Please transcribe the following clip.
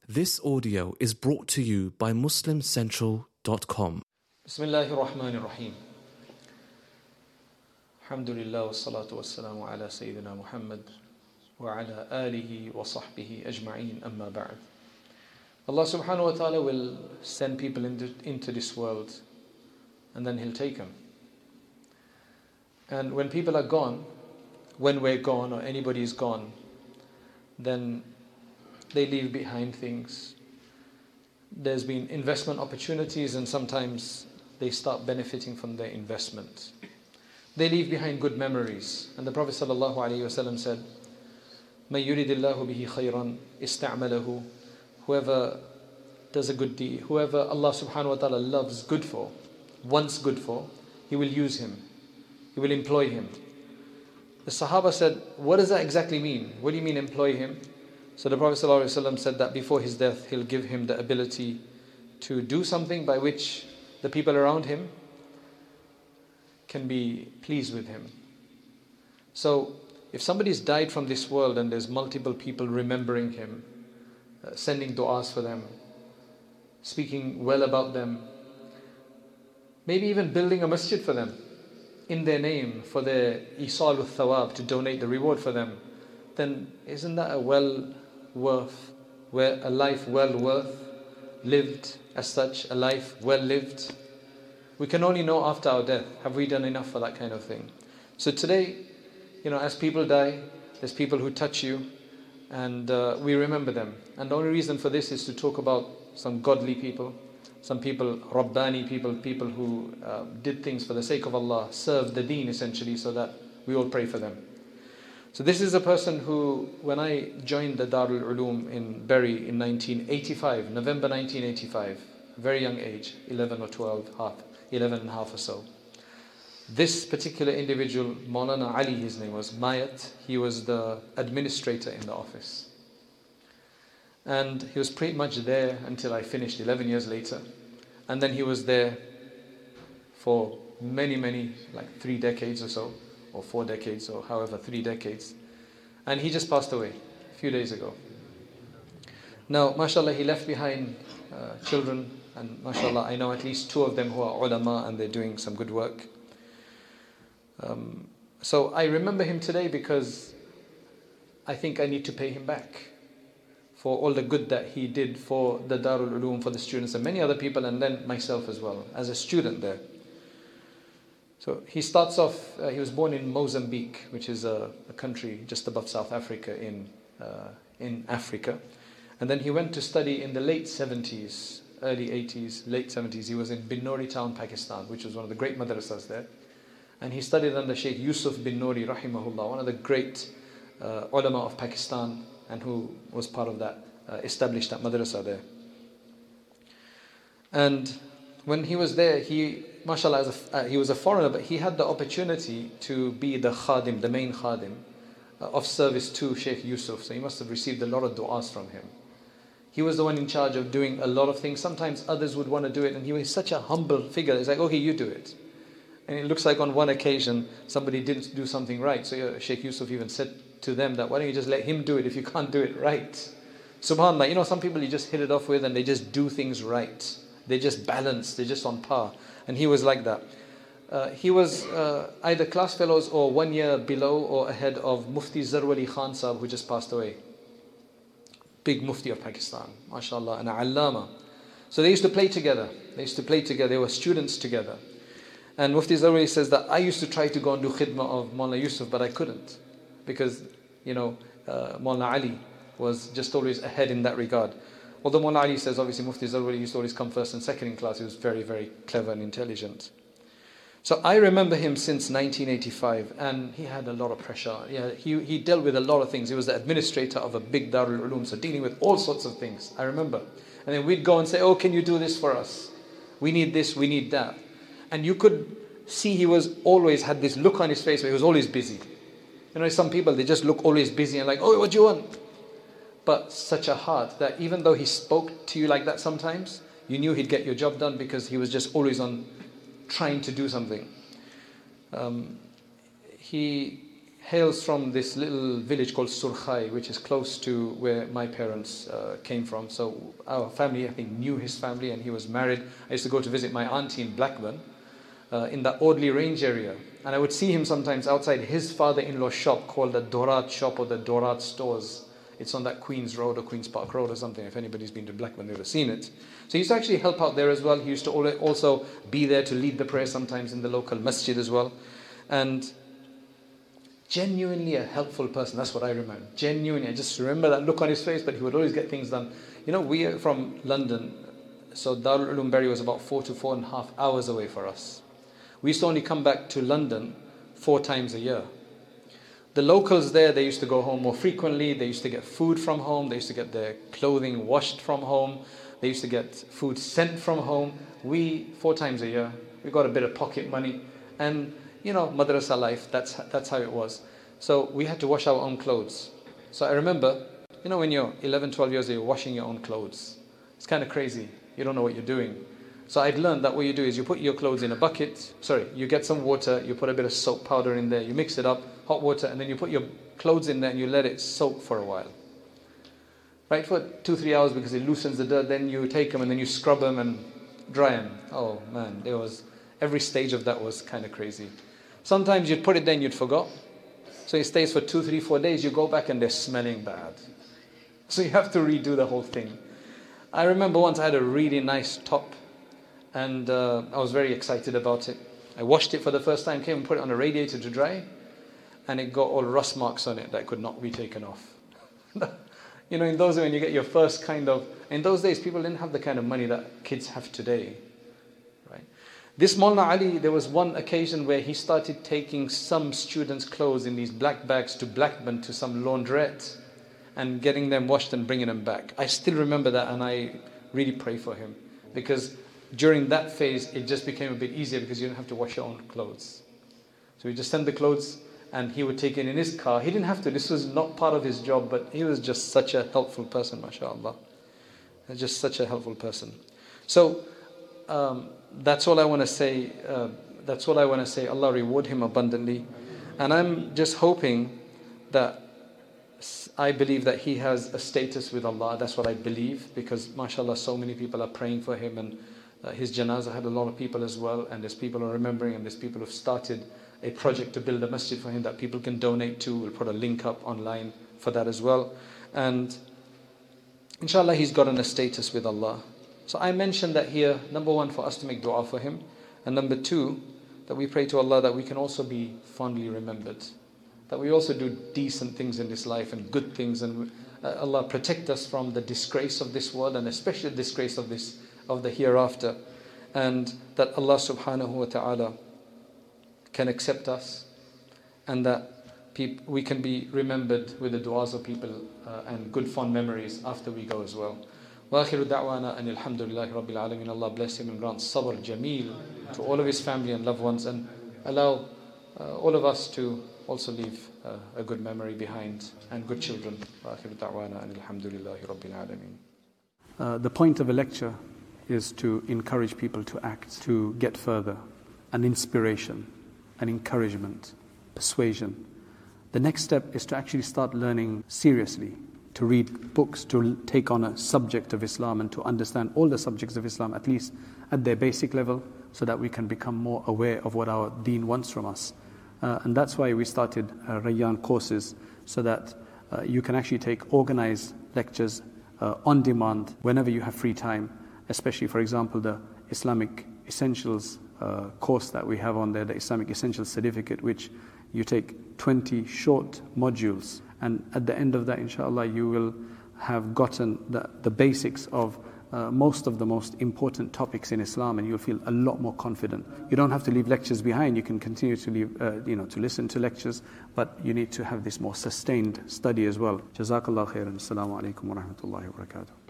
This audio is brought to you by MuslimCentral.com. Bismillahir Rahmanir Rahim. Alhamdulillah wassalatu wassalamu ala Sayyidina Muhammad wa ala alihi wa sahbihi ajma'een amma ba'd. Allah subhanahu wa ta'ala will send people into this world and then He'll take them. And when people are gone, when we're gone or anybody is gone, then they leave behind things. There's been investment opportunities and sometimes they start benefiting from their investment. They leave behind good memories. And the Prophet ﷺ said, مَنْ يُرِدِ اللَّهُ بِهِ خَيْرًا اسْتَعْمَلَهُ. Whoever does a good deed, whoever Allah subhanahu wa ta'ala loves good for, wants good for, He will use him. He will employ him. The Sahaba said, what does that exactly mean? What do you mean employ him? So the Prophet ﷺ said that before his death, He'll give him the ability to do something by which the people around him can be pleased with him. So if somebody's died from this world and there's multiple people remembering him, sending du'as for them, speaking well about them, maybe even building a masjid for them in their name for their isal thawab, to donate the reward for them, then isn't that a life well worth lived as such, a life well lived? We can only know after our death, have we done enough for that kind of thing? So today, as people die, there's people who touch you and we remember them. And the only reason for this is to talk about some godly people, some people, Rabbani people who did things for the sake of Allah, served the deen essentially, so that we all pray for them. So this is a person who, when I joined the Darul Uloom in Bury in 1985, November 1985, very young age, 11 and a half or so. This particular individual, Maulana Ali, his name was Mayat, he was the administrator in the office. And he was pretty much there until I finished 11 years later. And then he was there for many, like 3 decades or so, or 4 decades, or however, 3 decades. And he just passed away a few days ago. Now, mashallah, he left behind children, and mashallah, I know at least 2 of them who are ulama and they're doing some good work. So I remember him today because I think I need to pay him back for all the good that he did for the Darul Uloom, for the students and many other people, and then myself as well, as a student there. So he starts off, he was born in Mozambique, which is a country just above South Africa in Africa. And then he went to study in the late 70s, early 80s, late 70s. He was in Binori town, Pakistan, which was one of the great madrasas there. And he studied under Sheikh Yusuf bin Nuri, rahimahullah, one of the great ulama of Pakistan, and who was part of that, established that madrasa there. And when he was there, mashallah, he was a foreigner, but he had the opportunity to be the khadim, the main khadim, of service to Sheikh Yusuf. So he must have received a lot of du'as from him. He was the one in charge of doing a lot of things. Sometimes others would want to do it, and he was such a humble figure. It's like, okay, you do it. And it looks like on one occasion, somebody didn't do something right. So Sheikh Yusuf even said to them that, why don't you just let him do it if you can't do it right? SubhanAllah, some people you just hit it off with and they just do things right. They're just balanced, they're just on par. And he was like that. He was either class fellows or 1 year below or ahead of Mufti Zarwali Khan Sahib, who just passed away. Big Mufti of Pakistan, mashallah, and Allama. So they used to play together. They were students together. And Mufti Zarwali says that I used to try to go and do khidmah of Maulana Yusuf, but I couldn't. Because, Maulana Ali was just always ahead in that regard. Although Maulana Ali says, obviously, Mufti Zarwali used to always come first and second in class. He was very, very clever and intelligent. So I remember him since 1985, and he had a lot of pressure. Yeah, he dealt with a lot of things. He was the administrator of a big Darul Uloom, so dealing with all sorts of things, I remember. And then we'd go and say, oh, can you do this for us? We need this, we need that. And you could see he was always had this look on his face where he was always busy. Some people, they just look always busy and like, oh, what do you want? But such a heart that even though he spoke to you like that sometimes, you knew he'd get your job done because he was just always on trying to do something. He hails from this little village called Surkhai, which is close to where my parents came from. So our family, I think, knew his family, and he was married. I used to go to visit my auntie in Blackburn, in the Audley Range area. And I would see him sometimes outside his father-in-law's shop called the Dorat shop or the Dorat stores. It's on that Queen's Road or Queen's Park Road or something. If anybody's been to Blackburn, they've seen it. So he used to actually help out there as well. He used to also be there to lead the prayer sometimes in the local masjid as well. And genuinely a helpful person. That's what I remember. Genuinely. I just remember that look on his face, but he would always get things done. You know, we are from London, so Darul Uloom Bury was about 4 to 4.5 hours away for us. We used to only come back to London 4 times a year. The locals there, they used to go home more frequently. They used to get food from home. They used to get their clothing washed from home. They used to get food sent from home. We, 4 times a year, we got a bit of pocket money. And, you know, madrasa life, that's how it was. So we had to wash our own clothes. So I remember, you know, when you're 11, 12 years old, you're washing your own clothes. It's kind of crazy. You don't know what you're doing. So I'd learned that what you do is you put your clothes in a bucket. You get some water, you put a bit of soap powder in there, you mix it up, hot water, and then you put your clothes in there and you let it soak for a while. Right, for 2-3 hours, because it loosens the dirt. Then you take them and then you scrub them and dry them. Oh man, every stage of that was kind of crazy. Sometimes you'd put it there and you'd forgot. So it stays for 2, 3, 4 days. You go back and they're smelling bad. So you have to redo the whole thing. I remember once I had a really nice top, and I was very excited about it. I washed it for the first time, came and put it on a radiator to dry, and it got all rust marks on it that could not be taken off. You know, in those days when you get your first in those days people didn't have the kind of money that kids have today. Right? This Maulana Ali, there was one occasion where he started taking some students' clothes in these black bags to Blackburn to some laundrette and getting them washed and bringing them back. I still remember that, and I really pray for him, because during that phase it just became a bit easier because you didn't have to wash your own clothes. So we just send the clothes and he would take it in his car. He didn't have to, this was not part of his job, but he was just such a helpful person, mashallah. Just such a helpful person. So that's all I want to say. Allah reward him abundantly. And I'm just hoping that, I believe that he has a status with Allah. That's what I believe, because mashallah so many people are praying for him, and his janazah had a lot of people as well, and there's people who are remembering, and there's people who've started a project to build a masjid for him that people can donate to. We'll put a link up online for that as well. And inshallah he's gotten a status with Allah. So I mentioned that here, number 1, for us to make dua for him, and number 2, that we pray to Allah that we can also be fondly remembered, that we also do decent things in this life and good things, and Allah protect us from the disgrace of this world, and especially the disgrace of the hereafter, and that Allah subhanahu wa ta'ala can accept us, and that we can be remembered with the du'as of people and good fond memories after we go as well. Wa akhiru da'wana and alhamdulillahi rabbil alameen. Allah bless him and grant sabr jameel to all of his family and loved ones, and allow all of us to also leave a good memory behind and good children. Wa akhiru da'wana and alhamdulillahi rabbil alameen. The point of a lecture is to encourage people to act, to get further, an inspiration, an encouragement, persuasion. The next step is to actually start learning seriously, to read books, to take on a subject of Islam and to understand all the subjects of Islam, at least at their basic level, so that we can become more aware of what our deen wants from us. And that's why we started Rayyan courses, so that you can actually take organized lectures on demand whenever you have free time, especially, for example, the Islamic Essentials course that we have on there, the Islamic Essentials Certificate, which you take 20 short modules, and at the end of that, inshallah, you will have gotten the basics of most of the most important topics in Islam, and you'll feel a lot more confident. You don't have to leave lectures behind. You can continue to leave, to listen to lectures, but you need to have this more sustained study as well. Jazakallah khairan. Assalamu alaikum wa rahmatullahi wa barakatuh.